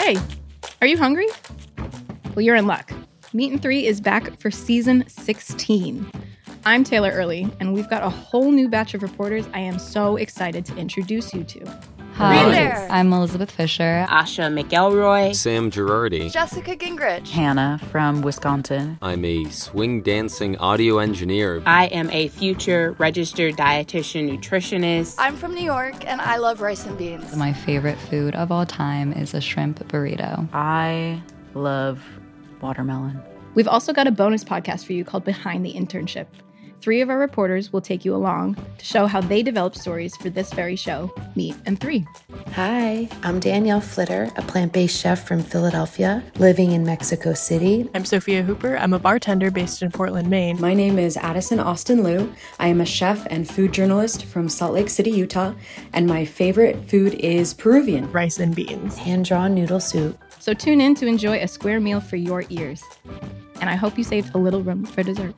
Hey, are you hungry? Well, you're in luck. Meat and Three is back for season 16. I'm Taylor Early, and we've got a whole new batch of reporters I am so excited to introduce you to. Hi, there. I'm Elizabeth Fisher. Asha McElroy. Sam Girardi. Jessica Gingrich. Hannah from Wisconsin. I'm a swing dancing audio engineer. I am a future registered dietitian nutritionist. I'm from New York, and I love rice and beans. My favorite food of all time is a shrimp burrito. I love watermelon. We've also got a bonus podcast for you called Behind the Internship. 3 of our reporters will take you along to show how they developed stories for this very show, Meat and Three. Hi, I'm Danielle Flitter, a plant-based chef from Philadelphia, living in Mexico City. I'm Sophia Hooper. I'm a bartender based in Portland, Maine. My name is Addison Austin Liu. I am a chef and food journalist from Salt Lake City, Utah, and my favorite food is Peruvian. Rice and beans. Hand-drawn noodle soup. So tune in to enjoy a square meal for your ears. And I hope you saved a little room for dessert.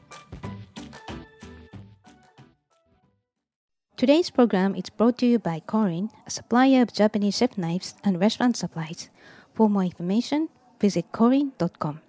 Today's program is brought to you by Korin, a supplier of Japanese chef knives and restaurant supplies. For more information, visit korin.com.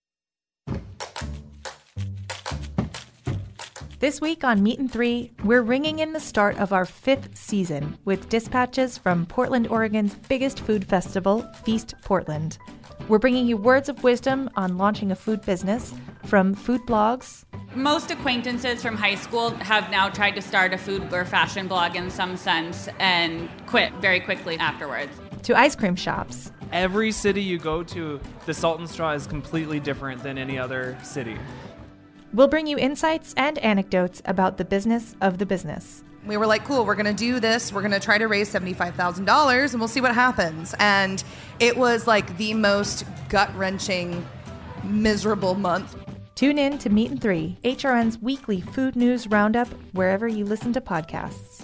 This week on Meat and Three, we're ringing in the start of our 5th season with dispatches from Portland, Oregon's biggest food festival, Feast Portland. We're bringing you words of wisdom on launching a food business from food blogs. Most acquaintances from high school have now tried to start a food or fashion blog in some sense and quit very quickly afterwards. To ice cream shops. Every city you go to, the Salt and Straw is completely different than any other city. We'll bring you insights and anecdotes about the business of the business. We were like, cool, we're going to do this. We're going to try to raise $75,000 and we'll see what happens. And it was like the most gut-wrenching, miserable month. Tune in to Meat and Three, HRN's weekly food news roundup, wherever you listen to podcasts.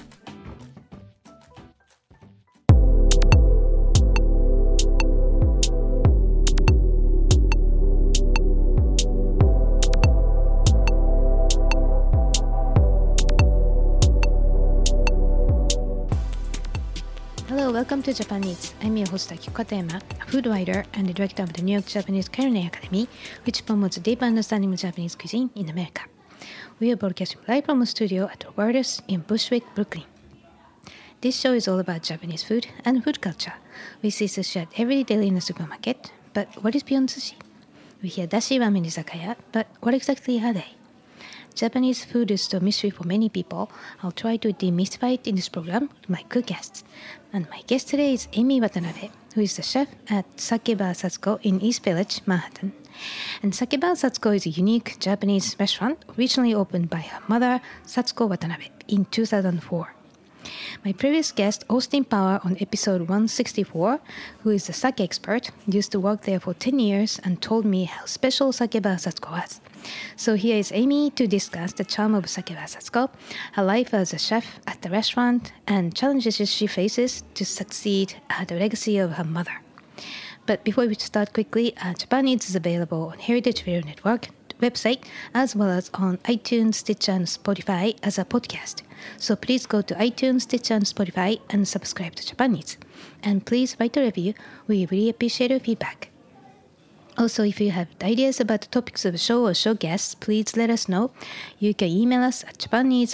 Hello, welcome to Japan Eats. I'm your host Akiko Katayama, a food writer and the director of the New York Japanese Culinary Academy, which promotes a deep understanding of Japanese cuisine in America. We are broadcasting live from a studio at Roberta's in Bushwick, Brooklyn. This show is all about Japanese food and food culture. We see sushi at every daily in the supermarket, but what is beyond sushi? We hear dashi ramen izakaya, but what exactly are they? Japanese food is still a mystery for many people. I'll try to demystify it in this program with my good guests. And my guest today is Amy Watanabe, who is the chef at Sake Bar Satsuko in East Village, Manhattan. And Sake Bar Satsuko is a unique Japanese restaurant originally opened by her mother, Satsuko Watanabe, in 2004. My previous guest, Austin Power, on episode 164, who is a sake expert, used to work there for 10 years and told me how special Sake Bar Satsuko was. So here is Amy to discuss the charm of Sake Bar Satsuko, her life as a chef at the restaurant, and challenges she faces to succeed at the legacy of her mother. But before we start quickly, Japan Eats is available on Heritage Radio Network website, as well as on iTunes, Stitcher, and Spotify as a podcast. So please go to iTunes, Stitcher, and Spotify and subscribe to Japan Eats. And please write a review. We really appreciate your feedback. Also, if you have ideas about the topics of the show or show guests, please let us know. You can email us at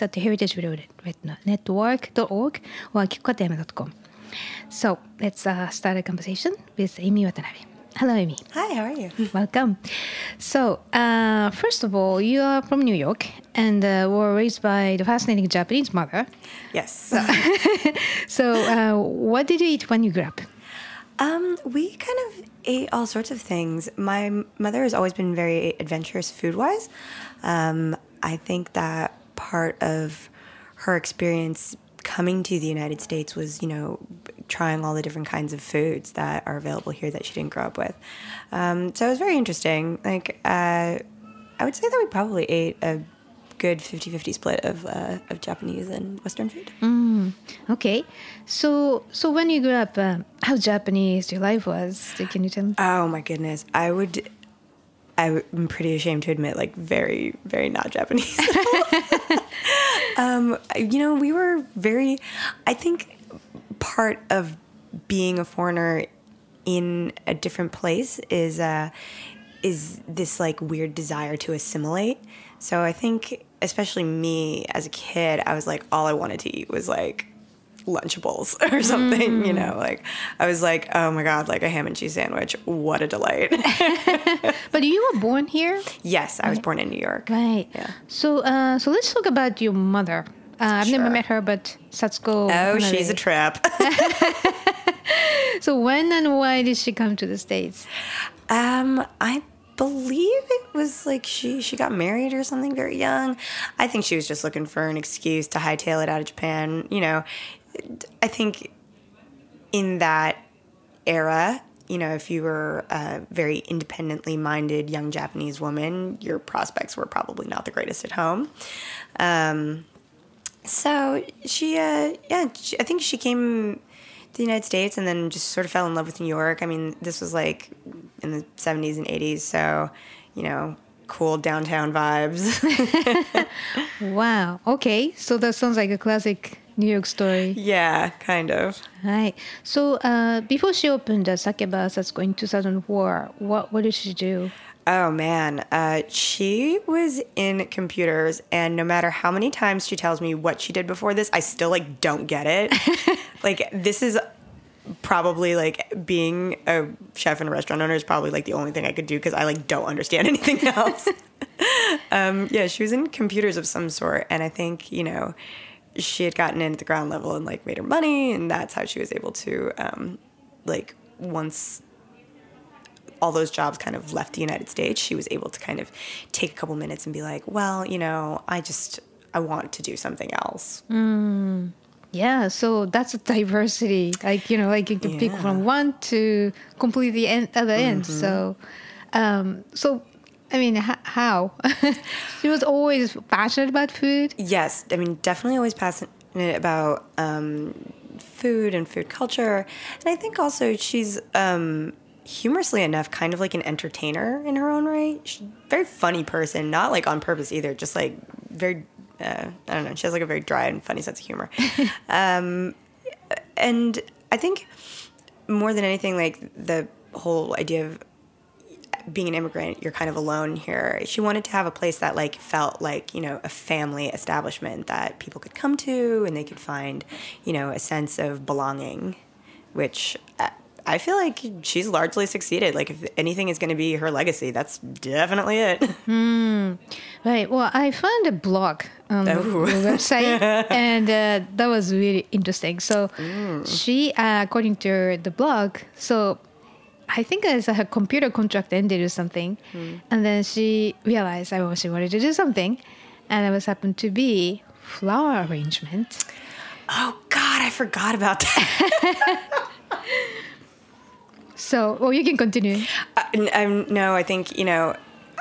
japaneats@heritageradionetwork.org or akikokatayama.com. So let's start a conversation with Amy Watanabe. Hello, Amy. Hi, how are you? Welcome. So, first of all, you are from New York and were raised by the fascinating Japanese mother. Yes. So, what did you eat when you grew up? We kind of ate all sorts of things. My mother has always been very adventurous food-wise. I think that part of her experience coming to the United States was, trying all the different kinds of foods that are available here that she didn't grow up with. So it was very interesting. I would say that we probably ate a good 50-50 split of Japanese and Western food. Okay. So when you grew up, how Japanese your life was? Can you tell me? Oh, my goodness. I'm pretty ashamed to admit, very, very not Japanese. We were very, I think part of being a foreigner in a different place is this like weird desire to assimilate. So I think, especially me as a kid, I was like, all I wanted to eat was like Lunchables or something, you know, like I was like, oh my God, like a ham and cheese sandwich. What a delight. But you were born here? Yes, I was born in New York. Right. Yeah. So let's talk about your mother. I've never met her, but Satsuko. Oh, she's a trip. So when and why did she come to the States? I believe it was like she got married or something very young. I think she was just looking for an excuse to hightail it out of Japan. You know, I think in that era, you know, if you were a very independently minded young Japanese woman, your prospects were probably not the greatest at home. So I think she came to the United States and then just sort of fell in love with New York. I mean, this was like in the 70s and 80s, so, you know, cool downtown vibes. Wow. Okay. So that sounds like a classic New York story. Yeah, kind of. Right. So before she opened Sakeba Satsuko in 2004, what did she do? Oh, man. She was in computers, and no matter how many times she tells me what she did before this, I still, like, don't get it. Like, this is probably, like, being a chef and a restaurant owner is probably, like, the only thing I could do because I, like, don't understand anything else. Yeah, she was in computers of some sort, and I think, you know, she had gotten in at the ground level and, like, made her money, and that's how she was able to, like, once all those jobs kind of left the United States, she was able to kind of take a couple minutes and be like, well, you know, I want to do something else. Yeah, so that's a diversity. Like, you know, like you can pick from one to completely other end. So, I mean, how? She was always passionate about food? Yes, I mean, definitely always passionate about food and food culture. And I think also she's humorously enough, kind of like an entertainer in her own right. She's a very funny person, not like on purpose either, just like very, I don't know, she has like a very dry and funny sense of humor. And I think more than anything, like the whole idea of being an immigrant, you're kind of alone here. She wanted to have a place that like felt like, you know, a family establishment that people could come to and they could find, you know, a sense of belonging, which I feel like she's largely succeeded. Like, if anything is going to be her legacy, that's definitely it. Right. Well, I found a blog on the website, and that was really interesting. So she, according to the blog, so I think her computer contract ended or something, and then she realized she wanted to do something, and it was happened to be flower arrangement. Oh, God, I forgot about that. So, well, you can continue. No, I think, you know,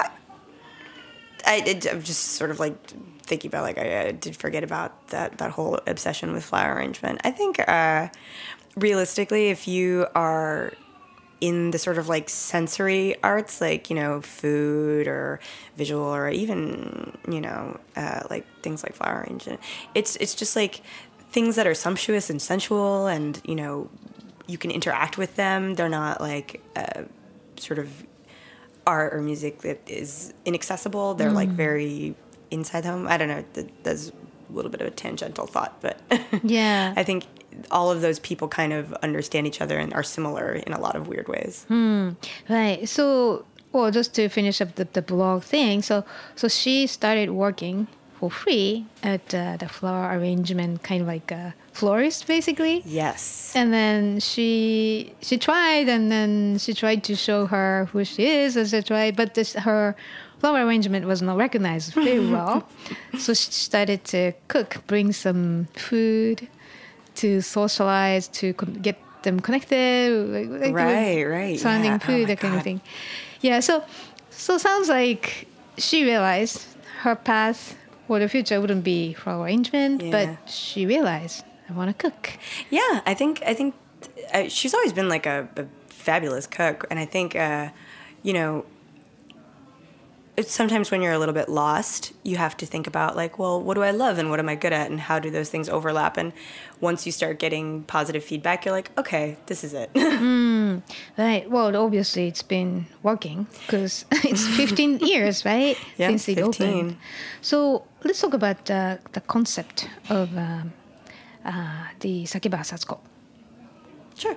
I'm just sort of like thinking about, like, I did forget about that whole obsession with flower arrangement. I think realistically, if you are in the sort of like sensory arts, like, you know, food or visual or even, you know, like things like flower arrangement, it's just like things that are sumptuous and sensual and, you know, you can interact with them. They're not like sort of art or music that is inaccessible. They're like very inside home. I don't know. That's a little bit of a tangential thought, but yeah, I think all of those people kind of understand each other and are similar in a lot of weird ways. Right. So, well, just to finish up the blog thing. So she started working for free at the flower arrangement, kind of like a florist, basically. Yes. And then she tried, and then she tried to show her who she is as she tried, but her flower arrangement was not recognized very well. So she started to cook, bring some food to socialize, to get them connected. Like right. Surrounding food, that kind of thing. Yeah, so sounds like she realized her path for the future wouldn't be flower arrangement, but she realized, I want to cook. Yeah, I think she's always been like a fabulous cook, and I think you know, sometimes when you're a little bit lost, you have to think about like, well, what do I love and what am I good at and how do those things overlap? And once you start getting positive feedback, you're like, okay, this is it. Right. Well, obviously it's been working because it's 15 years, right? Yeah, Since it 15. opened. So let's talk about the concept of the Sake Bar Satsuko. Sure.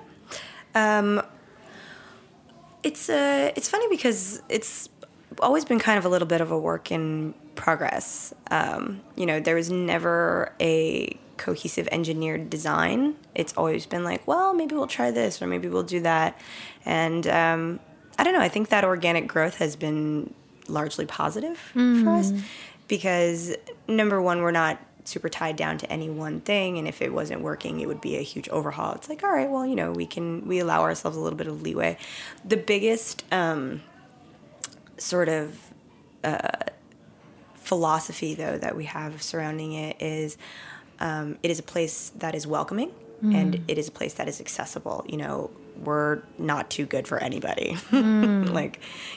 It's funny because it's always been kind of a little bit of a work in progress. There was never a cohesive engineered design. It's always been like, well, maybe we'll try this or maybe we'll do that. And I don't know, I think that organic growth has been largely positive for us because, number one, we're not super tied down to any one thing, and if it wasn't working, it would be a huge overhaul. It's like, all right, well, we allow ourselves a little bit of leeway. The biggest sort of philosophy, though, that we have surrounding it is a place that is welcoming and it is a place that is accessible. We're not too good for anybody. Like,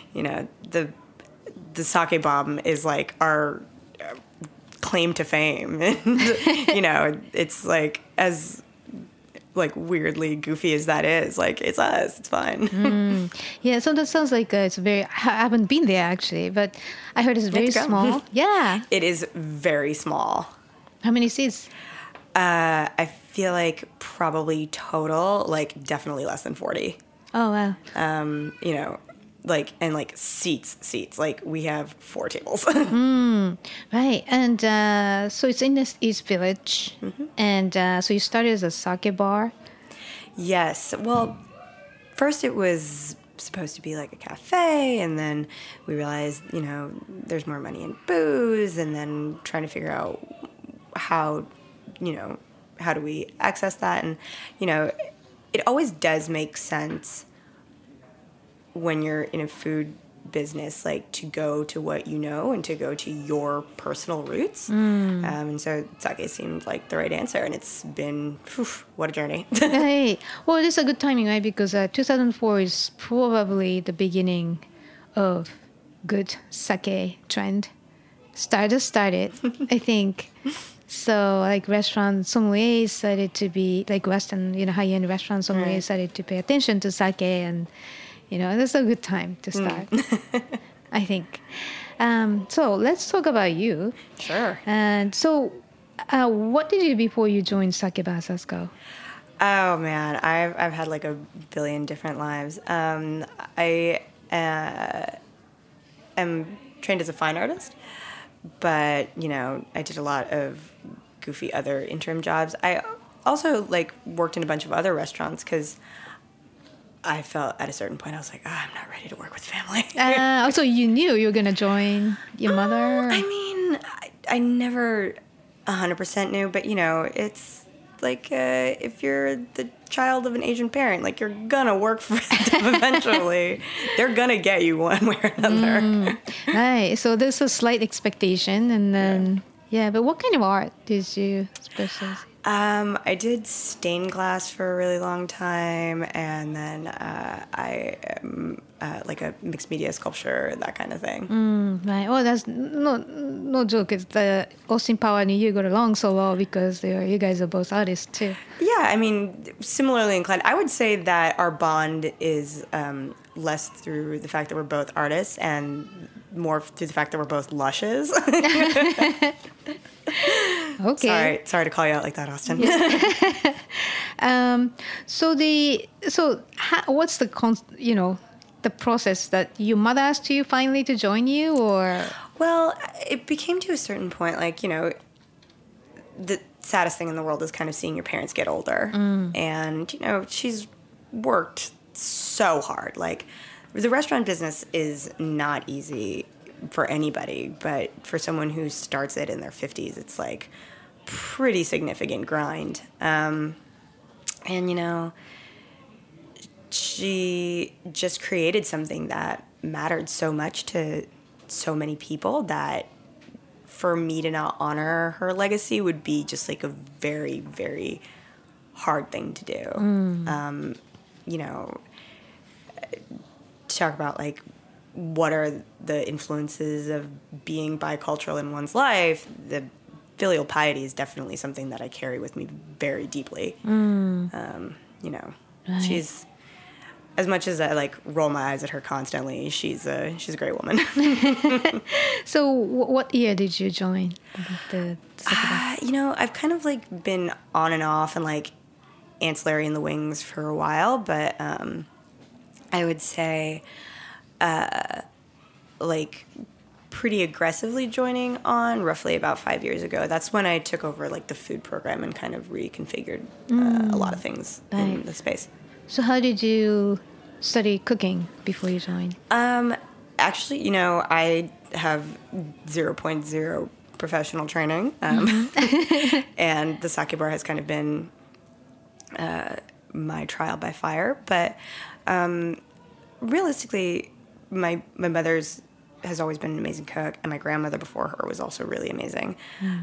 the sake bomb is like our claim to fame. And, it's like, as like weirdly goofy as that is, like, it's us, it's fine. Yeah, so that sounds like it's very, I haven't been there actually, but I heard it's very small. Yeah. It is very small. How many seats? I feel like probably total, like definitely less than 40. Oh, wow. Seats. Like we have 4 tables. Right. And so it's in this East Village. And so you started as a sake bar? Yes. Well, first it was supposed to be like a cafe, and then we realized, there's more money in booze, and then trying to figure out how do we access that? And, it always does make sense when you're in a food business, like to go to what you know and to go to your personal roots. And so sake seemed like the right answer, and it's been, what a journey. Hey, well, it's a good timing, right? Because 2004 is probably the beginning of good sake trend. Started, I think. So like restaurant sommeliers started to be like Western, high-end restaurant sommeliers started to pay attention to sake, and that's a good time to start, I think. So let's talk about you. Sure. And so what did you do before you joined Sake Bar Satsuko? Oh, man. I've had like a billion different lives. I am trained as a fine artist, but, I did a lot of goofy other interim jobs. I also worked in a bunch of other restaurants because I felt at a certain point I was like, I'm not ready to work with family. So you knew you were going to join your mother? I mean, I never 100% knew, but, it's like if you're the child of an Asian parent, like you're going to work for them eventually. They're going to get you one way or another. Right. So there's a slight expectation. And then, but what kind of art did you specialize? I did stained glass for a really long time, and then I am like a mixed media sculpture, that kind of thing. Right. Oh, that's no joke. It's the Austin Power and you got along so well because you guys are both artists too. Yeah, I mean, similarly inclined. I would say that our bond is less through the fact that we're both artists and more through the fact that we're both lushes. Okay. Sorry to call you out like that, Austin. What's the process that your mother asked you finally to join you, or? Well, it became to a certain point, the saddest thing in the world is kind of seeing your parents get older. And, she's worked so hard. Like, the restaurant business is not easy for anybody, but for someone who starts it in their 50s, it's like pretty significant grind. And, she just created something that mattered so much to so many people that for me to not honor her legacy would be just like a very, very hard thing to do. To talk about what are the influences of being bicultural in one's life, the filial piety is definitely something that I carry with me very deeply. You know, Right. she's, as much as I like roll my eyes at her constantly, she's a great woman. So what year did you join the Sakiba? You know, I've kind of like been on and off and like ancillary in the wings for a while, but I would say like pretty aggressively joining on roughly about 5 years ago. That's when I took over like the food program and kind of reconfigured a lot of things in the space. So how did you study cooking before you joined? Actually, you know, I have 0.0 professional training, and the sake bar has kind of been my trial by fire. But realistically, my mother's has always been an amazing cook, and my grandmother before her was also really amazing.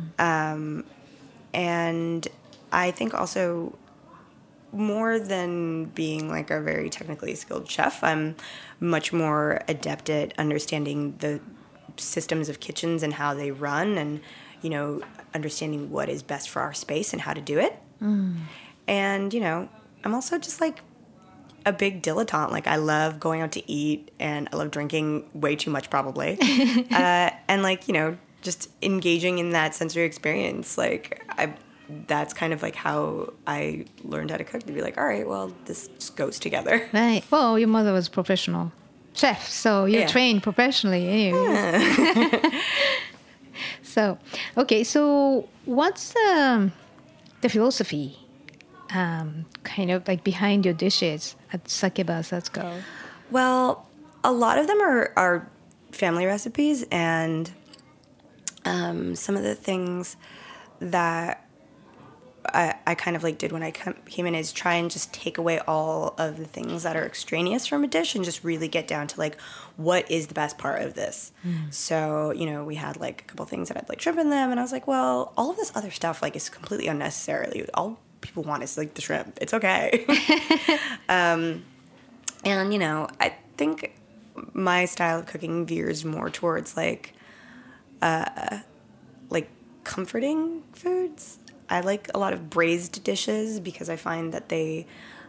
And I think also, more than being like a very technically skilled chef, I'm much more adept at understanding the systems of kitchens and how they run, and, you know, understanding what is best for our space and how to do it. And, you know, I'm also just like a big dilettante. Like, I love going out to eat, and I love drinking way too much probably. And like, you know, just engaging in that sensory experience. Like, that's kind of like how I learned how to cook, to be like, all right, well, this just goes together. Right. Well, your mother was professional chef, so you trained professionally anyway. So, okay, so what's the philosophy kind of like behind your dishes at Sakiba Satsuko? Well, a lot of them are family recipes, and some of the things that I kind of like did when I came in is try and just take away all of the things that are extraneous from a dish and just really get down to like, what is the best part of this? So, you know, we had like a couple things that had like shrimp in them, and I was like, well, all of this other stuff like is completely unnecessary. All people want is like the shrimp. It's okay. And, you know, I think my style of cooking veers more towards like comforting foods. I like a lot of braised dishes because I find that they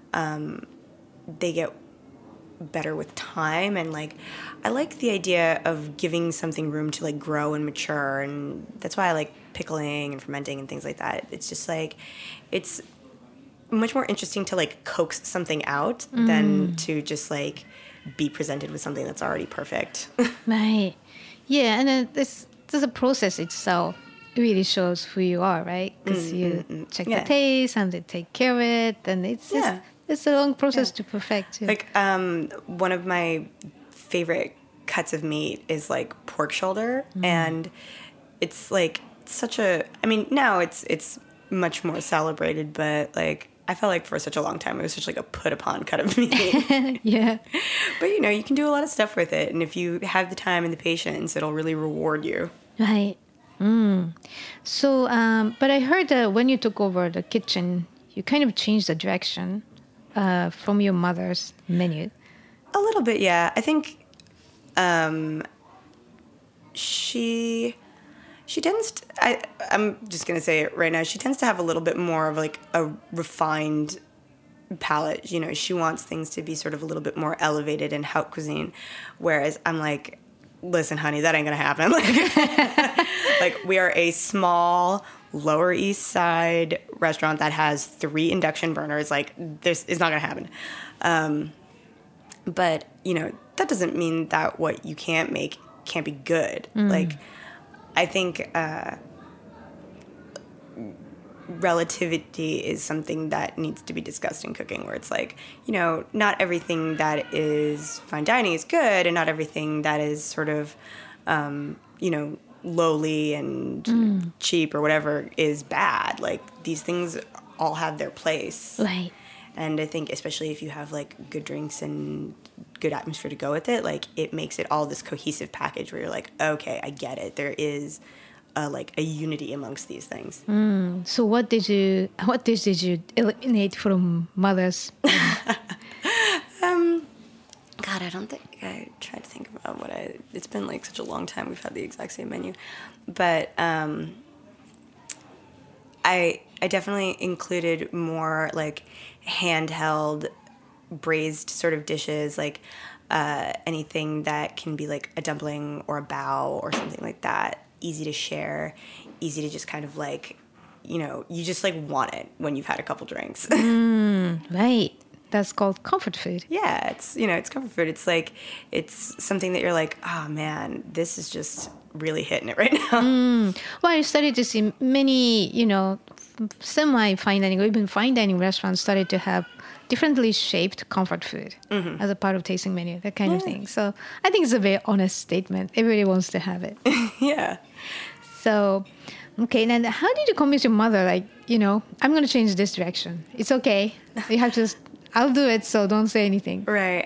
get better with time, and like I like the idea of giving something room to like grow and mature, and that's why I like pickling and fermenting and things like that. It's just like it's much more interesting to like coax something out than to just like be presented with something that's already perfect. Right. Yeah, and then this a process itself really shows who you are, right? Because you check the taste and they take care of it, and it's just, it's a long process to perfect too. Like one of my favorite cuts of meat is like pork shoulder, and it's like such a, I mean, now it's much more celebrated, but like I felt like for such a long time it was such like a put upon cut of meat. Yeah. But you know, you can do a lot of stuff with it, and if you have the time and the patience, it'll really reward you. Right. So, but I heard that when you took over the kitchen, you kind of changed the direction from your mother's menu. A little bit, yeah. I think she tends to, I'm just going to say it right now, she tends to have a little bit more of like a refined palate. You know, she wants things to be sort of a little bit more elevated in haute cuisine, whereas I'm like, listen, honey, that ain't going to happen. Like, we are a small Lower East Side restaurant that has 3 induction burners. Like, this is not going to happen. But, you know, that doesn't mean that what you can't make can't be good. Like, I think relativity is something that needs to be discussed in cooking, where it's like, you know, not everything that is fine dining is good, and not everything that is sort of, you know, lowly and cheap or whatever is bad. Like, these things all have their place. Right. And I think especially if you have like good drinks and good atmosphere to go with it, like it makes it all this cohesive package where you're like, okay, I get it. There is like a unity amongst these things. So what dish did you eliminate from mother's? God, God, I don't think I tried to think about it's been like such a long time we've had the exact same menu. But I definitely included more like handheld braised sort of dishes, like anything that can be like a dumpling or a bao or something like that. Easy to share, easy to just kind of like, you just like want it when you've had a couple drinks. Right. That's called comfort food. Yeah, it's comfort food. It's like, it's something that you're like, oh man, this is just really hitting it right now. Well, I started to see many, semi-fine dining or even fine dining restaurants started to have differently shaped comfort food as a part of tasting menu, that kind of thing. So I think it's a very honest statement. Everybody wants to have it. Yeah. So, okay, then how did you convince your mother, like, I'm going to change this direction? It's okay. You have to I'll do it, so don't say anything. Right.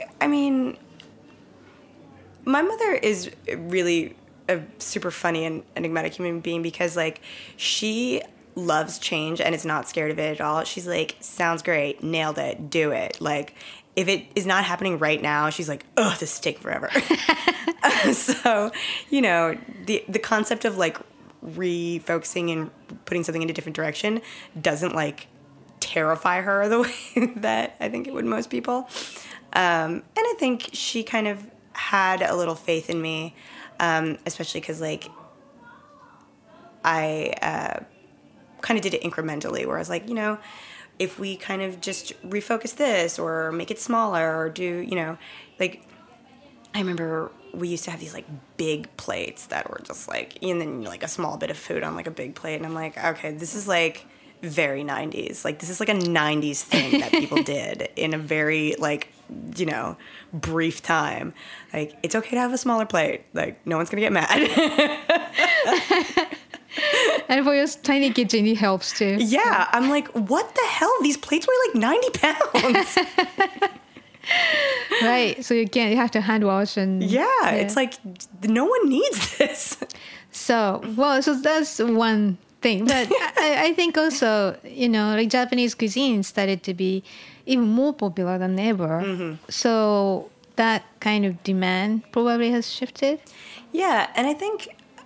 My mother is really a super funny and enigmatic human being because, like, she loves change and is not scared of it at all. She's like, sounds great, nailed it, do it. Like, if it is not happening right now, she's like, ugh, this is taking forever. So, the concept of, like, refocusing and putting something in a different direction doesn't, like, terrify her the way that I think it would most people. And I think she kind of had a little faith in me, especially because, like, I kind of did it incrementally, where I was like, if we kind of just refocus this or make it smaller or do, like, I remember we used to have these, like, big plates that were just, like, and then, like, a small bit of food on, like, a big plate. And I'm like, okay, this is, like, very 90s. Like, this is like a 90s thing that people did in a very, like, brief time. Like, it's okay to have a smaller plate. Like, no one's gonna get mad. And for your tiny kitchen, it helps too. Yeah, I'm like, what the hell? These plates weigh like 90 pounds. Right, so you have to hand wash and... Yeah, it's like, no one needs this. So that's one thing. But I think also, like Japanese cuisine started to be even more popular than ever. So that kind of demand probably has shifted. Yeah, and I think,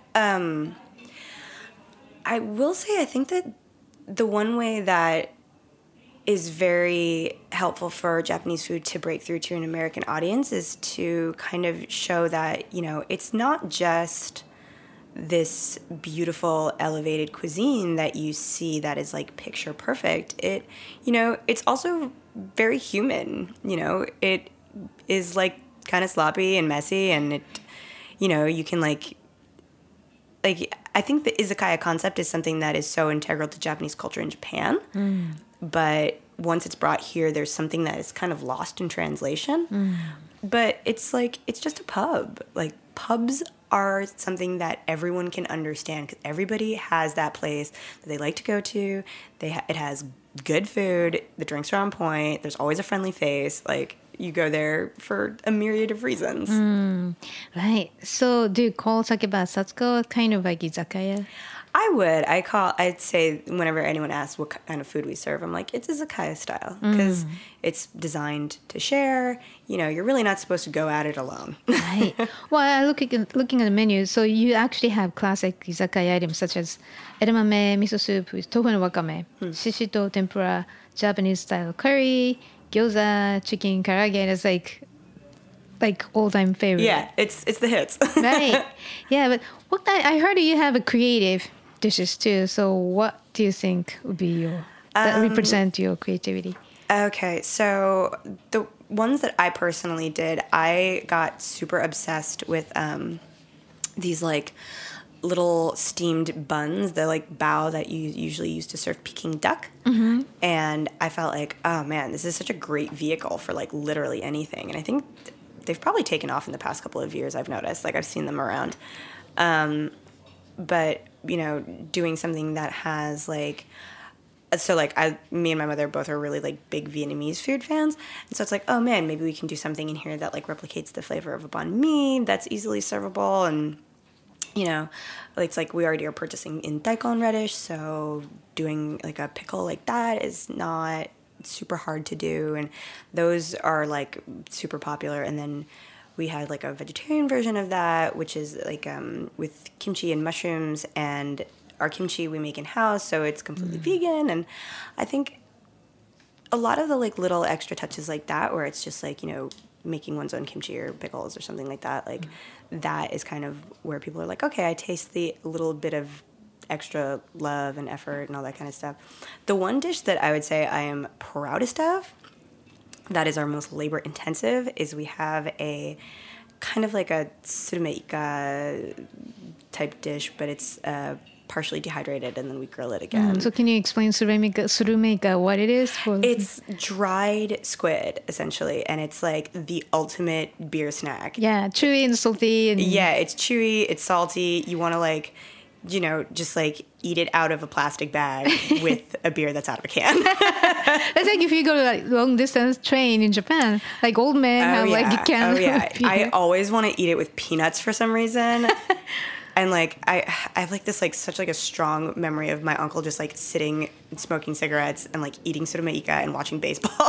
I will say, I think that the one way that is very helpful for Japanese food to break through to an American audience is to kind of show that, it's not just this beautiful elevated cuisine that you see that is like picture perfect. It's also very human. It is like kind of sloppy and messy, and you can like I think the izakaya concept is something that is so integral to Japanese culture in Japan. But once it's brought here, there's something that is kind of lost in translation. But it's like, it's just a pub. Like, pubs are something that everyone can understand because everybody has that place that they like to go to. It has good food. The drinks are on point. There's always a friendly face. Like, you go there for a myriad of reasons. Right. So do you call Sakeba Satsuko kind of like izakaya? I would. I'd say whenever anyone asks what kind of food we serve, I'm like, it's izakaya style because it's designed to share. You're really not supposed to go at it alone. Right. Well, looking at the menu, so you actually have classic izakaya items such as edamame miso soup with tofu no wakame, shishito tempura, Japanese style curry, gyoza, chicken karaage. It's like all-time favorite. Yeah, it's the hits. Right. Yeah, but I heard you have a creative dishes too. So what do you think would be that represent your creativity? Okay, so the ones that I personally did, I got super obsessed with these like little steamed buns, the like bao that you usually use to serve Peking duck. And I felt like, oh man, this is such a great vehicle for like literally anything. And I think they've probably taken off in the past couple of years, I've noticed. Like, I've seen them around. But, doing something that has, like... So, like, me and my mother both are really, like, big Vietnamese food fans. And so it's like, oh, man, maybe we can do something in here that, like, replicates the flavor of a banh mi that's easily servable. And, it's like we already are purchasing in daikon radish. So doing, like, a pickle like that is not super hard to do, and those are like super popular. And then we had like a vegetarian version of that, which is like with kimchi and mushrooms, and our kimchi we make in house, so it's completely vegan. And I think a lot of the like little extra touches like that, where it's just like, you know, making one's own kimchi or pickles or something like that, like that is kind of where people are like, okay, I taste the little bit of extra love and effort and all that kind of stuff. The one dish that I would say I am proudest of, that is our most labor intensive, is we have a kind of like a surumeika type dish, but it's partially dehydrated and then we grill it again. So can you explain surumeika, what it is? It's dried squid, essentially, and it's like the ultimate beer snack. Yeah, chewy and salty. Yeah, it's chewy, it's salty. You want to like, you know, just like eat it out of a plastic bag with a beer that's out of a can. It's like if you go to like long distance train in Japan, like old men have like a can. Oh yeah, I always want to eat it with peanuts for some reason. And like I have like this like such like a strong memory of my uncle just like sitting and smoking cigarettes and like eating surumeika and watching baseball.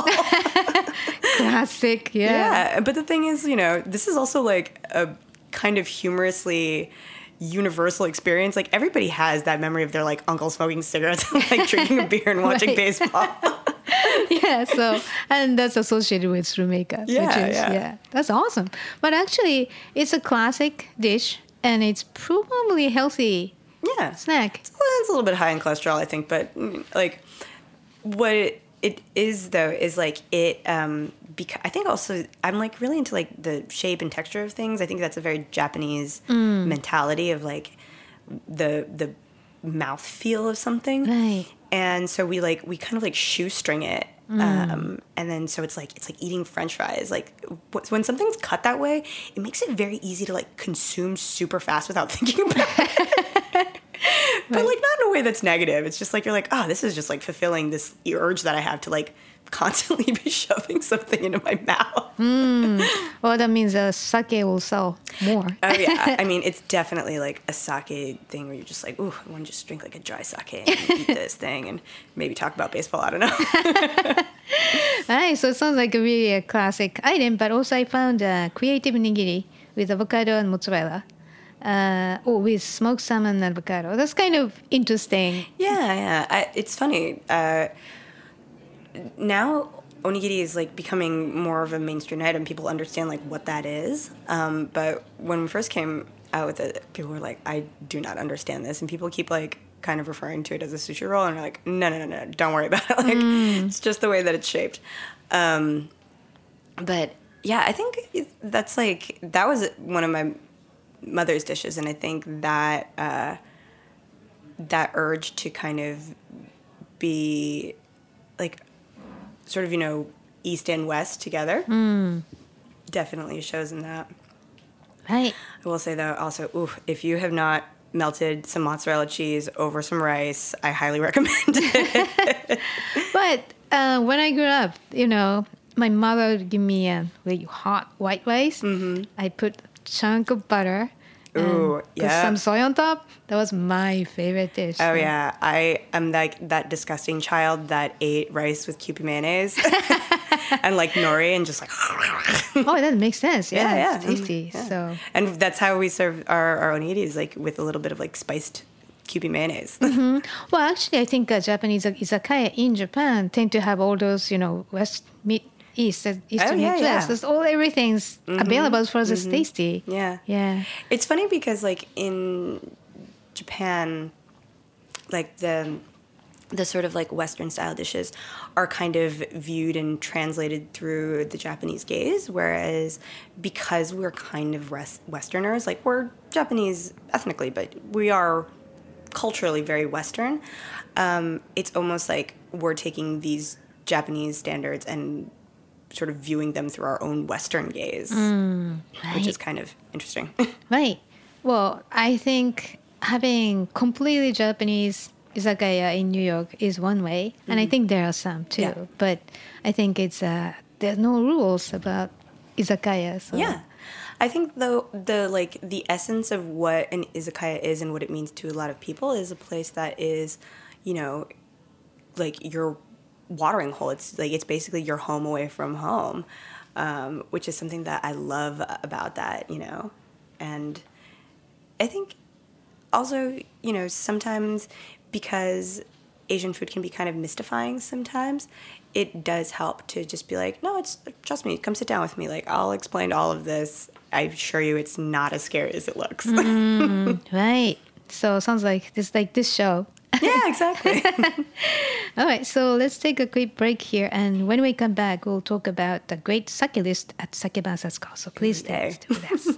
Classic, yeah. Yeah, but the thing is, you know, this is also like a kind of humorously universal experience. Like everybody has that memory of their like uncle smoking cigarettes and like drinking a beer and watching baseball. Yeah, so and that's associated with surumeika. Yeah, that's awesome. But actually, it's a classic dish. And it's probably healthy snack. It's a little bit high in cholesterol, I think. But like, what it is though is like it. Because I think also I'm like really into like the shape and texture of things. I think that's a very Japanese mentality of like the mouth feel of something. Right. And so we kind of like shoestring it. And then so it's like eating French fries. Like when something's cut that way, it makes it very easy to like consume super fast without thinking about it. But like not in a way that's negative. It's just like you're like, oh, this is just like fulfilling this urge that I have to like constantly be shoving something into my mouth. Well, that means sake will sell more. Oh yeah, I mean it's definitely like a sake thing where you're just like, ooh, I want to just drink like a dry sake and eat this thing and maybe talk about baseball. I don't know. Nice. So it sounds like a really a classic item. But also I found a creative nigiri with avocado and mozzarella. With smoked salmon and avocado. That's kind of interesting. Yeah. It's funny. Now onigiri is like becoming more of a mainstream item. People understand like what that is. But when we first came out with it, people were like, I do not understand this. And people keep like kind of referring to it as a sushi roll. And they're like, no, don't worry about it. Like it's just the way that it's shaped. But yeah, I think that's like, that was one of my mother's dishes. And I think that, that urge to kind of be like, sort of, you know, East and West together. Definitely shows in that. Right. I will say, though, also, if you have not melted some mozzarella cheese over some rice, I highly recommend it. But when I grew up, you know, my mother would give me a really hot white rice. I put a chunk of butter. Ooh, put some soy on top. That was my favorite dish. Oh, yeah. I am like that disgusting child that ate rice with Kewpie mayonnaise and like nori and just like... Oh, that makes sense. Yeah, it's tasty. Yeah. So, and that's how we serve our onigiris, like with a little bit of like spiced Kewpie mayonnaise. Well, actually, I think Japanese izakaya in Japan tend to have all those, you know, Eastern Midwest. There's everything's available as far as it's tasty. Yeah. It's funny because like in Japan, like the sort of like Western style dishes are kind of viewed and translated through the Japanese gaze, whereas because we're kind of Westerners, like we're Japanese ethnically, but we are culturally very Western. It's almost like we're taking these Japanese standards and sort of viewing them through our own Western gaze, which is kind of interesting. Right. Well, I think having completely Japanese izakaya in New York is one way, and I think there are some too. Yeah. But I think it's there's no rules about izakaya. So. Yeah. I think though the essence of what an izakaya is and what it means to a lot of people is a place that is, you know, like you're watering hole. It's like, it's basically your home away from home, which is something that I love about that, you know. And I think also, you know, sometimes because Asian food can be kind of mystifying sometimes, it does help to just be like, no, trust me, come sit down with me. Like, I'll explain all of this. I assure you it's not as scary as it looks. Right. So it sounds like this show. Yeah, exactly. All right, so let's take a quick break here. And when we come back, we'll talk about the great sake list at Sake Bar Satsuko. So please stay with us.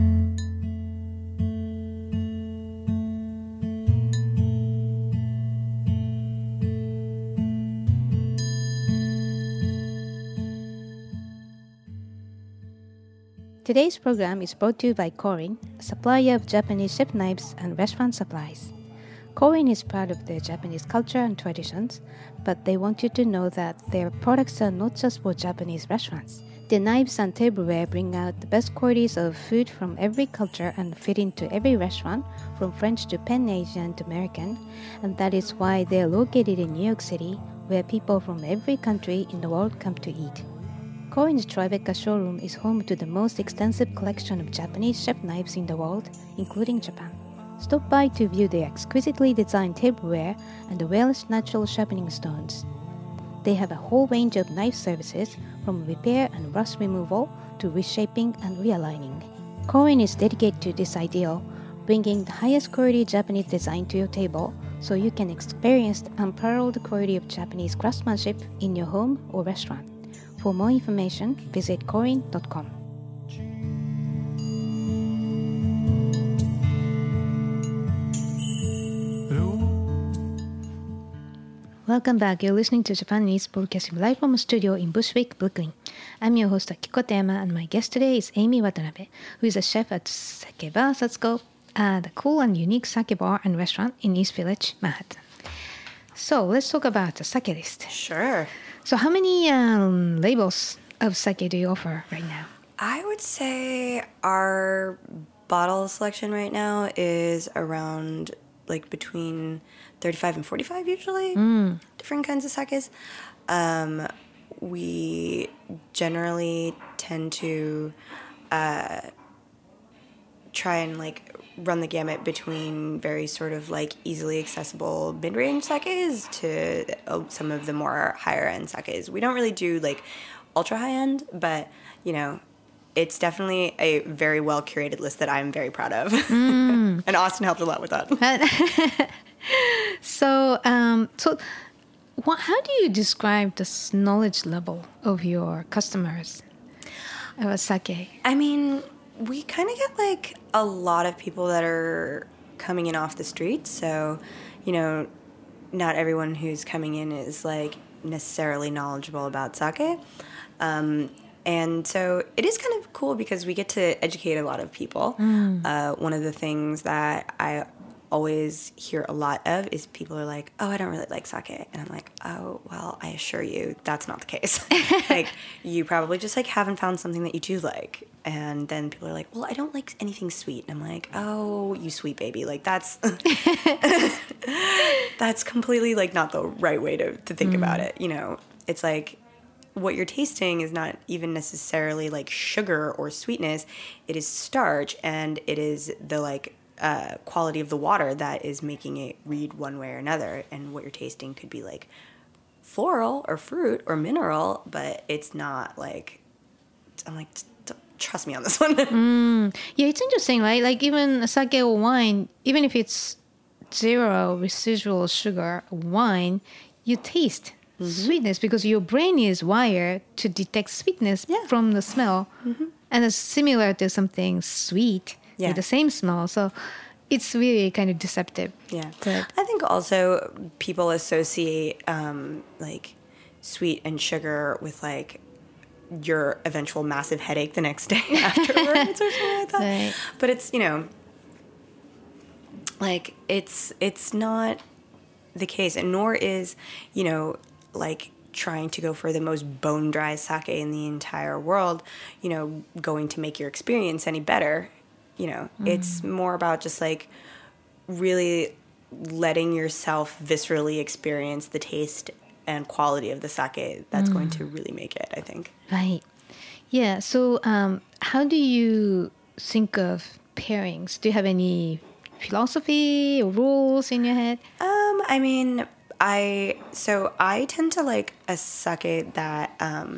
Today's program is brought to you by Korin, a supplier of Japanese chef knives and restaurant supplies. Korin is proud of their Japanese culture and traditions, but they want you to know that their products are not just for Japanese restaurants. Their knives and tableware bring out the best qualities of food from every culture and fit into every restaurant, from French to Pan Asian to American, and that is why they are located in New York City, where people from every country in the world come to eat. Korin's Tribeca showroom is home to the most extensive collection of Japanese chef knives in the world, including Japan. Stop by to view their exquisitely designed tableware and the Well's natural sharpening stones. They have a whole range of knife services, from repair and rust removal to reshaping and realigning. Korin is dedicated to this ideal, bringing the highest quality Japanese design to your table so you can experience the unparalleled quality of Japanese craftsmanship in your home or restaurant. For more information, visit korin.com. Welcome back. You're listening to Japanese broadcasting live from a studio in Bushwick, Brooklyn. I'm your host Akiko Tema, and my guest today is Amy Watanabe, who is a chef at Sake Bar Satsuko, the cool and unique sake bar and restaurant in East Village, Manhattan. So let's talk about the sake list. Sure. So how many labels of sake do you offer right now? I would say our bottle selection right now is around like between 35 and 45 usually. Different kinds of sakes. We generally tend to try and like run the gamut between very sort of like easily accessible mid-range sakes to some of the more higher end sakes. We don't really do like ultra high end, but you know, it's definitely a very well curated list that I'm very proud of. And Austin helped a lot with that. So how do you describe this knowledge level of your customers of sake? I mean, we kind of get like a lot of people that are coming in off the street. So, you know, not everyone who's coming in is like necessarily knowledgeable about sake. And so it is kind of cool because we get to educate a lot of people. One of the things that I always hear a lot of is people are like, oh, I don't really like sake. And I'm like, oh, well, I assure you that's not the case. Like, you probably just like haven't found something that you do like. And then people are like, well, I don't like anything sweet. And I'm like, oh, you sweet baby. Like, that's that's completely like not the right way to think about it. You know, it's like what you're tasting is not even necessarily like sugar or sweetness. It is starch, and it is the like quality of the water that is making it read one way or another. And what you're tasting could be like floral or fruit or mineral, but it's not like, I'm like, trust me on this one. Yeah, it's interesting, right? Like even sake or wine, even if it's zero residual sugar wine, you taste sweetness because your brain is wired to detect sweetness from the smell. And it's similar to something sweet with the same smell. So it's really kind of deceptive. Yeah. But I think also people associate like sweet and sugar with like your eventual massive headache the next day afterwards or something like that. Right. But it's, you know, like it's not the case, and nor is, you know, like trying to go for the most bone dry sake in the entire world, you know, going to make your experience any better. You know, it's more about just like really letting yourself viscerally experience the taste and quality of the sake that's going to really make it, I think. Right. Yeah. So how do you think of pairings? Do you have any philosophy or rules in your head? I mean, I tend to like a sake that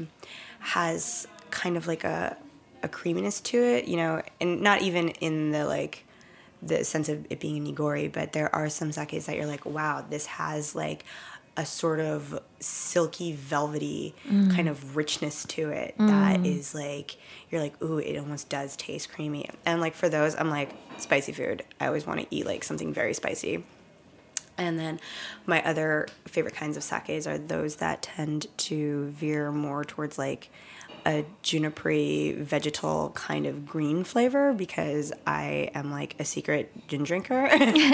has kind of like a creaminess to it, you know, and not even in the sense of it being a nigori, but there are some sakes that you're like, wow, this has like a sort of silky, velvety kind of richness to it that is like, you're like, ooh, it almost does taste creamy. And like for those, I'm like, spicy food. I always want to eat like something very spicy. And then my other favorite kinds of sakes are those that tend to veer more towards like a juniper vegetal kind of green flavor, because I am like a secret gin drinker.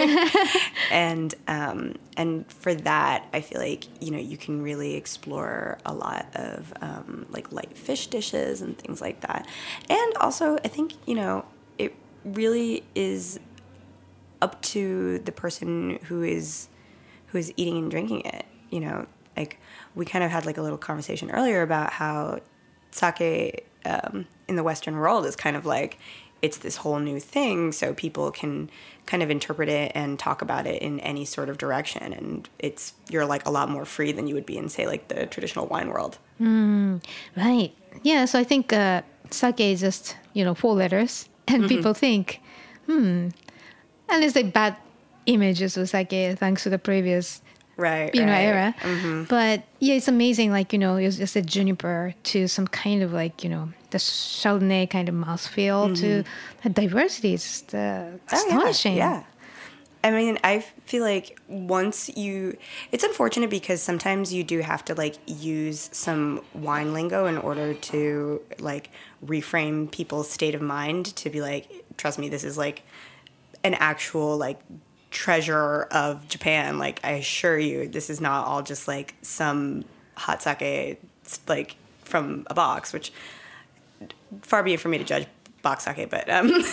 and for that, I feel like, you know, you can really explore a lot of like light fish dishes and things like that. And also, I think, you know, it really is up to the person who is eating and drinking it. You know, like we kind of had like a little conversation earlier about how sake in the Western world is kind of like, it's this whole new thing, so people can kind of interpret it and talk about it in any sort of direction, and you're like a lot more free than you would be in, say, like the traditional wine world. Right. Yeah, so I think sake is just, you know, 4 letters, and people think, and there's like bad images of sake thanks to the previous era. But yeah, it's amazing, like, you know, it's just a juniper to some kind of like, you know, the Chardonnay kind of mouthfeel to the diversity. It's just astonishing. Yeah. I mean, I feel like it's unfortunate because sometimes you do have to like use some wine lingo in order to like reframe people's state of mind to be like, trust me, this is like an actual like treasure of Japan. Like, I assure you, this is not all just like some hot sake like from a box, which far be it for me to judge box sake, but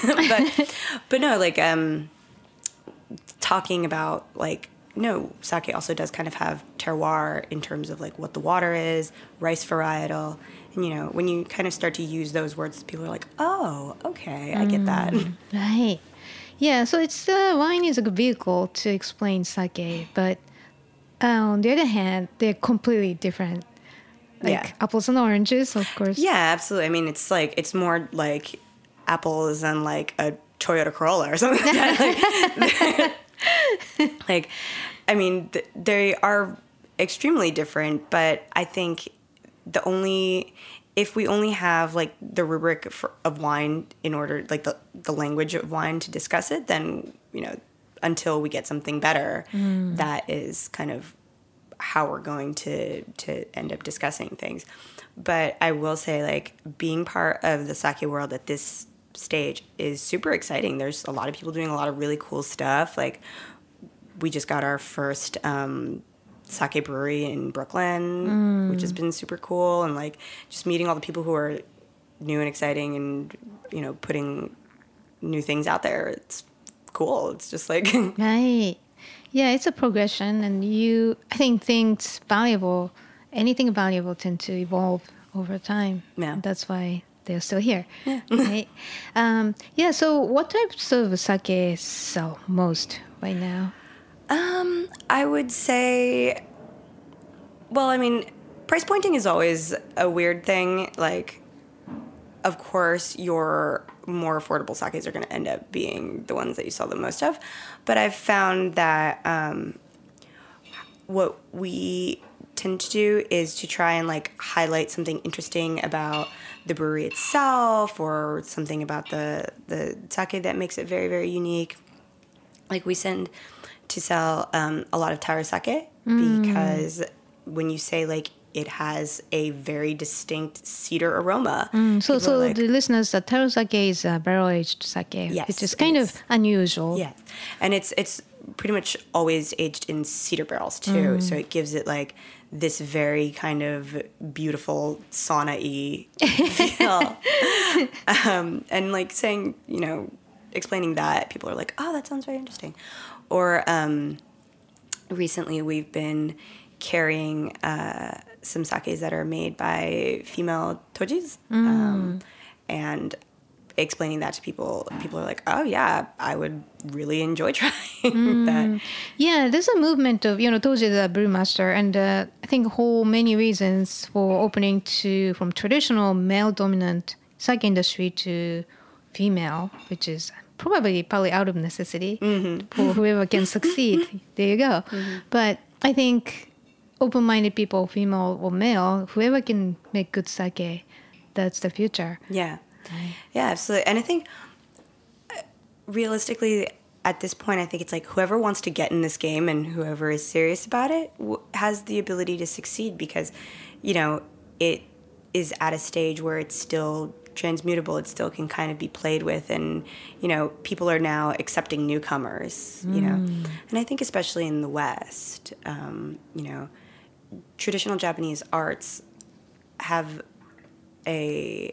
no, like talking about like, no, sake also does kind of have terroir in terms of like what the water is, rice varietal, and you know, when you kind of start to use those words, people are like, oh, okay, I get that. Right. Yeah, so it's wine is a good vehicle to explain sake, but on the other hand, they're completely different. Like apples and oranges, of course. Yeah, absolutely. I mean, it's more like apples and like a Toyota Corolla or something like that. Like, I mean, they are extremely different, but I think if we only have like the rubric of wine in order, like the language of wine to discuss it, then, you know, until we get something better, that is kind of how we're going to end up discussing things. But I will say, like, being part of the sake world at this stage is super exciting. There's a lot of people doing a lot of really cool stuff. Like, we just got our first sake brewery in Brooklyn, which has been super cool, and like just meeting all the people who are new and exciting and, you know, putting new things out there. It's cool. It's just like right. Yeah, it's a progression, and I think anything valuable tend to evolve over time. Yeah. That's why they're still here. Yeah. Right? So what types of sake sell most right now? I would say, well, I mean, price pointing is always a weird thing. Like, of course, your more affordable sakes are going to end up being the ones that you sell the most of. But I've found that what we tend to do is to try and like highlight something interesting about the brewery itself, or something about the sake that makes it very, very unique. Like, we tend to sell a lot of taro sake because when you say like it has a very distinct cedar aroma. So like, the listeners, taro sake is barrel-aged sake, which is kind of unusual. Yeah, and it's pretty much always aged in cedar barrels too, so it gives it like this very kind of beautiful sauna-y feel. And like saying, you know, explaining that, people are like, oh, that sounds very interesting. Or recently we've been carrying some sakes that are made by female tojis, and explaining that to people. People are like, oh yeah, I would really enjoy trying that. Yeah, there's a movement of, Toji the brewmaster, and I think whole many reasons for opening from traditional male-dominant sake industry to female, which is probably out of necessity for whoever can succeed. There you go. But I think open-minded people, female or male, whoever can make good sake, that's the future. Yeah. Yeah, absolutely. And I think realistically at this point, I think it's like whoever wants to get in this game and whoever is serious about it has the ability to succeed because, it is at a stage where it's still transmutable. It still can kind of be played with. And, people are now accepting newcomers, And I think especially in the West, traditional Japanese arts have a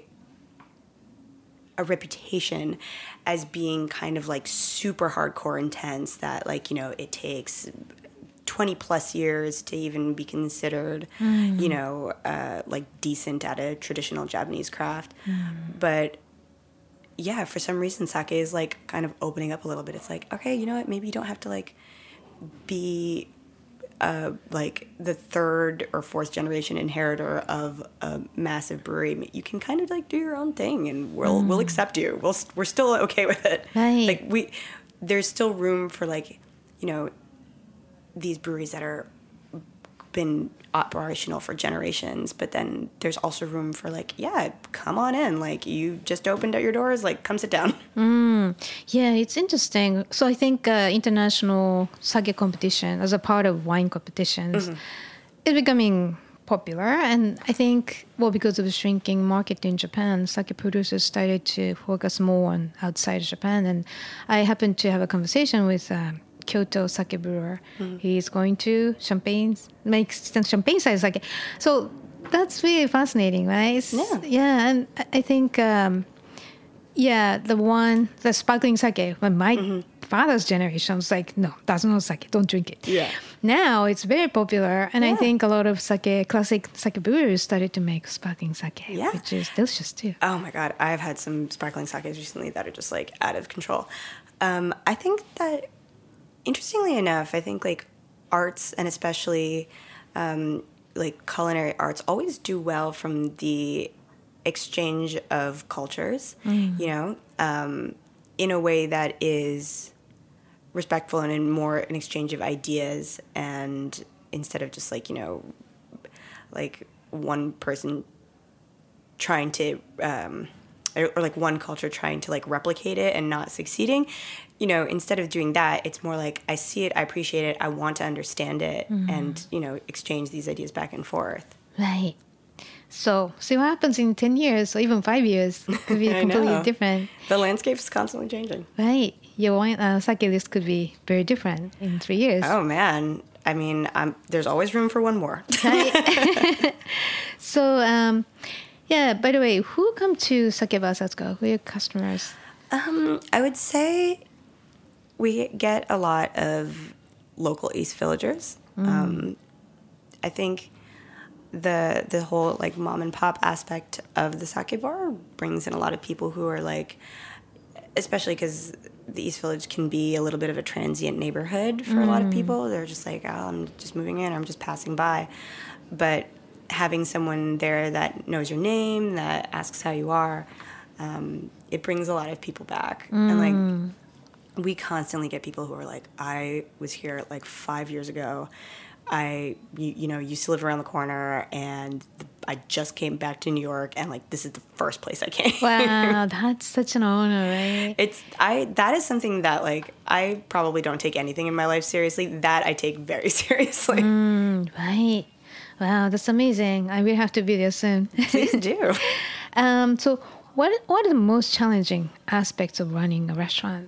reputation as being kind of like super hardcore intense that it takes 20 plus years to even be considered like decent at a traditional Japanese craft. But yeah, for some reason sake is like kind of opening up a little bit. It's like, okay, you know what, maybe you don't have to like be like the third or fourth generation inheritor of a massive brewery. You can kind of like do your own thing, and we'll accept you. We're still okay with it. Right. Like there's still room for like these breweries that are been operational for generations, but then there's also room for like, yeah, come on in. Like you just opened out your doors, like come sit down. Yeah, it's interesting. So I think international sake competition as a part of wine competitions is becoming popular. And I think, because of the shrinking market in Japan, sake producers started to focus more on outside Japan. And I happened to have a conversation with Kyoto sake brewer. He's going to make champagne size sake. So that's really fascinating, right? Yeah, and I think, the sparkling sake, when my father's generation was like, no, that's not sake, don't drink it. Yeah. Now it's very popular, and I think a lot of classic sake brewers started to make sparkling sake, which is delicious too. Oh my God, I've had some sparkling sakes recently that are just like out of control. I think that, interestingly enough, I think like arts and especially like culinary arts always do well from the exchange of cultures, in a way that is respectful and in more an exchange of ideas, and instead of just like, like one person trying to or like one culture trying to like replicate it and not succeeding, instead of doing that, it's more like I see it, I appreciate it, I want to understand it, and, exchange these ideas back and forth. Right. So see what happens in 10 years or even 5 years. It could be completely different. The landscape's constantly changing. Right. Your wine sake list could be very different in 3 years. Oh, man. I mean, there's always room for one more. Right. So, by the way, who come to Sakeba Satsuko? Who are your customers? I would say we get a lot of local East Villagers. I think the whole like mom and pop aspect of the sake bar brings in a lot of people who are like, especially because the East Village can be a little bit of a transient neighborhood for a lot of people. They're just like, oh, I'm just moving in, I'm just passing by. But having someone there that knows your name, that asks how you are, it brings a lot of people back. And like, we constantly get people who are like, I was here like 5 years ago. I used to live around the corner, and I just came back to New York, and like this is the first place I came. Wow, that's such an honor, right? That is something that like I probably don't take anything in my life seriously. That I take very seriously. Right. Wow, that's amazing. I will have to be there soon. Please do. So what are the most challenging aspects of running a restaurant?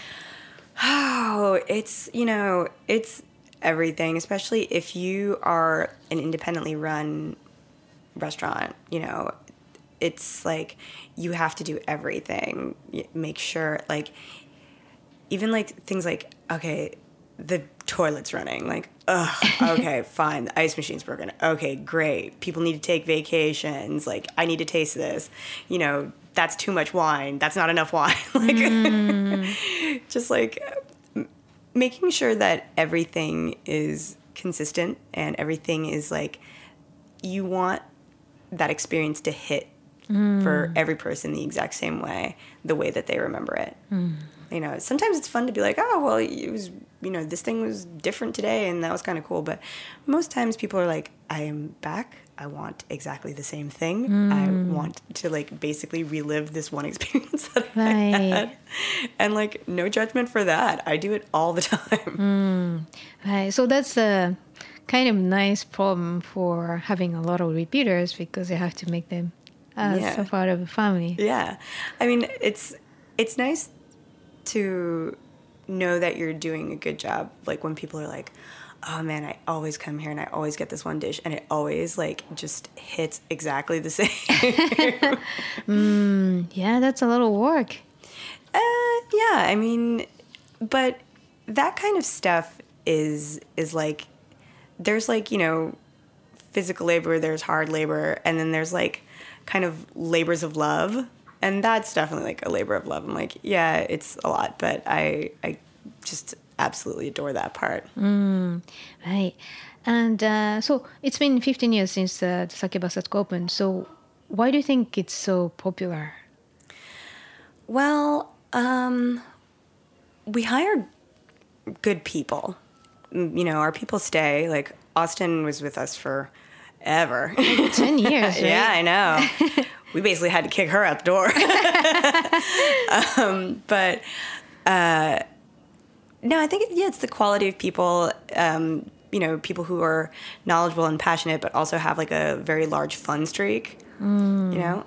Oh, it's everything, especially if you are an independently run restaurant. It's like you have to do everything. Make sure, like, even like things like, okay, the toilet's running. Like, ugh, okay, fine. The ice machine's broken. Okay, great. People need to take vacations. Like, I need to taste this. You know, that's too much wine. That's not enough wine. Like, just like making sure that everything is consistent and everything is like, you want that experience to hit for every person the exact same way, the way that they remember it. You know, sometimes it's fun to be like, oh, well, it was, you know, this thing was different today and that was kind of cool. But most times people are like, I am back. I want exactly the same thing. I want to like basically relive this one experience that I had. And like, no judgment for that. I do it all the time. Right. So that's a kind of nice problem for having a lot of repeaters because you have to make them a part of the family. Yeah. I mean, it's nice to know that you're doing a good job. Like when people are like, oh man, I always come here and I always get this one dish and it always like just hits exactly the same. Yeah, that's a lot of work. Yeah, I mean, but that kind of stuff is like, there's like, you know, physical labor, there's hard labor, and then there's like kind of labors of love. And that's definitely like a labor of love. I'm like, yeah, it's a lot, but I just absolutely adore that part. Right. And so it's been 15 years since the Sake Basatsuki opened. So why do you think it's so popular? Well, we hire good people. You know, our people stay. Like Austin was with us for ever. 10 years, right? Yeah, I know. We basically had to kick her out the door. But no, I think, it's the quality of people, you know, people who are knowledgeable and passionate, but also have like a very large fun streak, you know?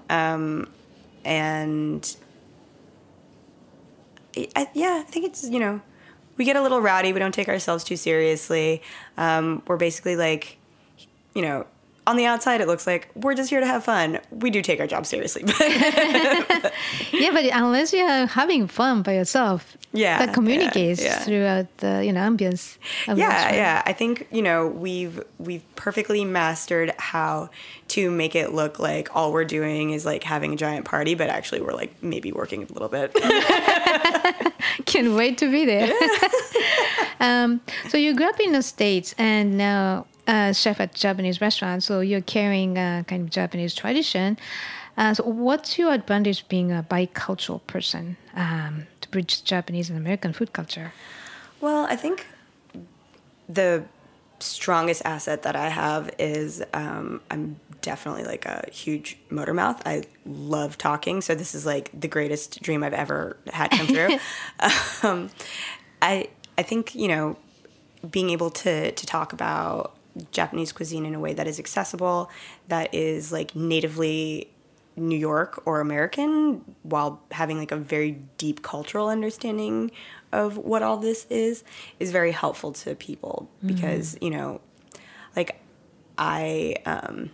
And I think it's, you know, we get a little rowdy. We don't take ourselves too seriously. We're basically like, you know, on the outside, it looks like we're just here to have fun. We do take our job seriously. Yeah, but unless you're having fun by yourself, that communicates throughout the, you know, ambience. Yeah. I think, you know, we've perfectly mastered how to make it look like all we're doing is like having a giant party, but actually we're like maybe working a little bit. Can't wait to be there. So you grew up in the States and now chef at Japanese restaurant, so you're carrying a kind of Japanese tradition. So what's your advantage being a bicultural person to bridge Japanese and American food culture? Well, I think the strongest asset that I have is I'm definitely like a huge motor mouth. I love talking, so this is like the greatest dream I've ever had come through. I think, you know, being able to talk about Japanese cuisine in a way that is accessible, that is like natively New York or American, while having like a very deep cultural understanding of what all this is very helpful to people because, you know, like I've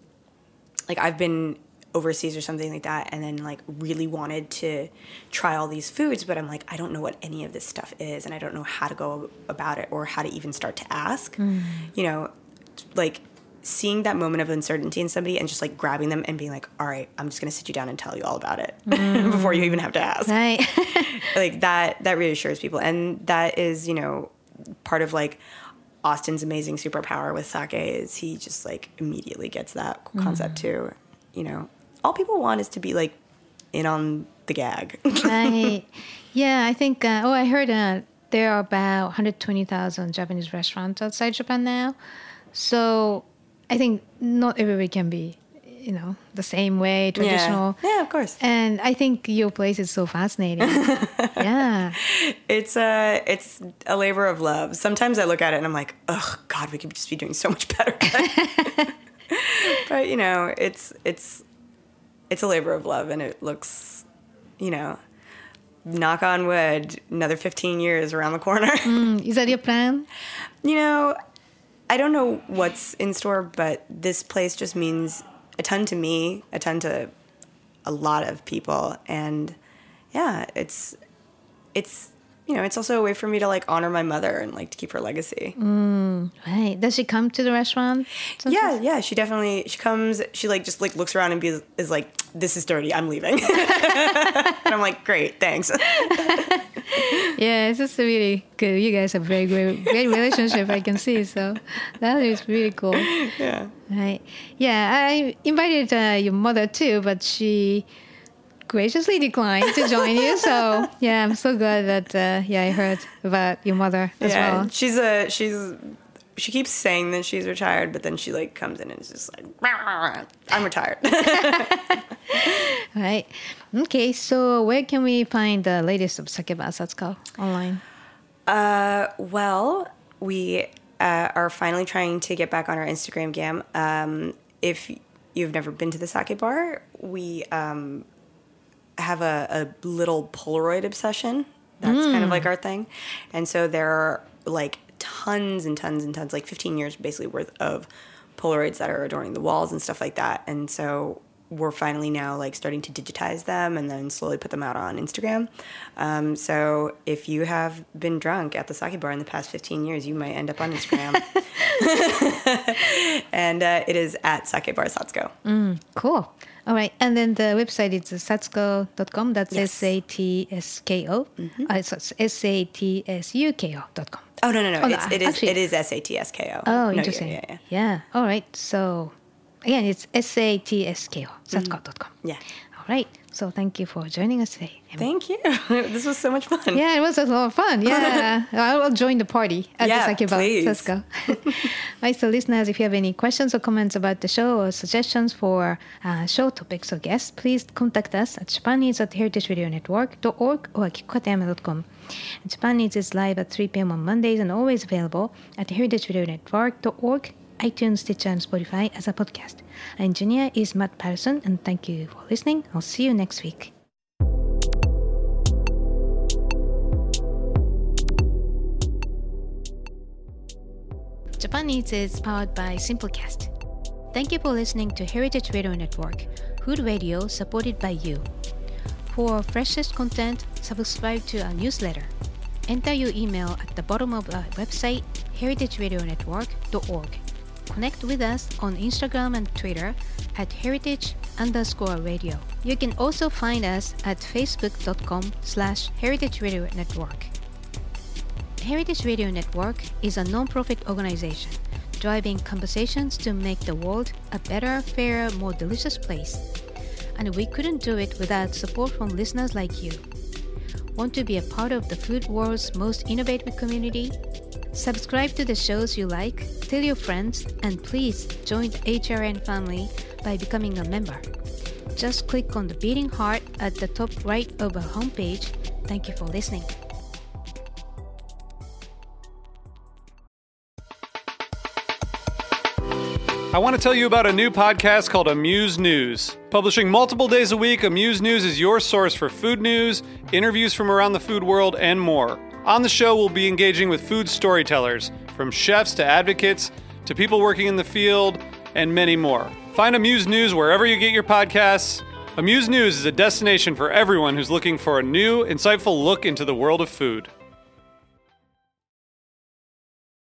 been overseas or something like that and then like really wanted to try all these foods, but I'm like, I don't know what any of this stuff is and I don't know how to go about it or how to even start to ask. You know, like seeing that moment of uncertainty in somebody and just like grabbing them and being like, all right, I'm just gonna sit you down and tell you all about it before you even have to ask. Right. Like that reassures people. And that is, you know, part of like Austin's amazing superpower with sake is he just like immediately gets that concept too. You know, all people want is to be like in on the gag. Right. Yeah, I think, I heard there are about 120,000 Japanese restaurants outside Japan now. So I think not everybody can be, you know, the same way, traditional. Yeah, of course. And I think your place is so fascinating. Yeah. It's a labor of love. Sometimes I look at it and I'm like, oh, God, we could just be doing so much better. But, you know, it's a labor of love and it looks, you know, knock on wood, another 15 years around the corner. Is that your plan? You know, I don't know what's in store, but this place just means a ton to me, a ton to a lot of people. And yeah, it's it's also a way for me to like honor my mother and like to keep her legacy. Right. Does she come to the restaurant? Yeah. She comes. She like just like looks around and is like, this is dirty. I'm leaving. And I'm like, great, thanks. Yeah, it's just really good. You guys have a very great relationship, I can see. So that is really cool. Yeah. Right. Yeah, I invited your mother too, but she graciously declined to join you. So yeah, I'm so glad that I heard about your mother as well. She keeps saying that she's retired, but then she like comes in and is just like, I'm retired. Right. Okay, so where can we find the latest of Sakeba Satsuko online? Well, we are finally trying to get back on our Instagram game. If you've never been to the sake bar, we have a little Polaroid obsession. That's kind of like our thing. And so there are like tons and tons and tons, like 15 years basically worth of Polaroids that are adorning the walls and stuff like that. And so we're finally now like starting to digitize them and then slowly put them out on Instagram. So if you have been drunk at the sake bar in the past 15 years, you might end up on Instagram. And it is at Sake Bar Satsuko. Cool. All right. And then the website is satsuko.com. That's SATSKO. It's SATSUKO.com. Oh, no. It is SATSKO. Oh, interesting. Yeah. All right. So again, it's SATSKO, satsuko.com. Yeah. All right. So thank you for joining us today. Thank you. This was so much fun. Yeah, it was a lot of fun. Yeah. I will join the party at the Sake Bar. Please. Let's go. Right, so listeners, if you have any questions or comments about the show or suggestions for show topics or guests, please contact us at japaneats@heritageradionetwork.org or kikukatayama.com. Japan Needs is live at 3 p.m. on Mondays and always available at heritageradionetwork.org, iTunes, Stitcher, and Spotify as a podcast. Our engineer is Matt Patterson, and thank you for listening. I'll see you next week. Japan Eats is powered by Simplecast. Thank you for listening to Heritage Radio Network, food radio supported by you. For freshest content, subscribe to our newsletter. Enter your email at the bottom of our website, heritageradionetwork.org. Connect with us on Instagram and Twitter at heritage_radio. You can also find us at facebook.com/Heritage Radio Network. Heritage Radio Network is a non-profit organization driving conversations to make the world a better, fairer, more delicious place. And we couldn't do it without support from listeners like you. Want to be a part of the food world's most innovative community? Subscribe to the shows you like, tell your friends, and please join the HRN family by becoming a member. Just click on the beating heart at the top right of our homepage. Thank you for listening. I want to tell you about a new podcast called Amuse News. Publishing multiple days a week, Amuse News is your source for food news, interviews from around the food world, and more. On the show, we'll be engaging with food storytellers, from chefs to advocates to people working in the field, and many more. Find Amuse News wherever you get your podcasts. Amuse News is a destination for everyone who's looking for a new, insightful look into the world of food.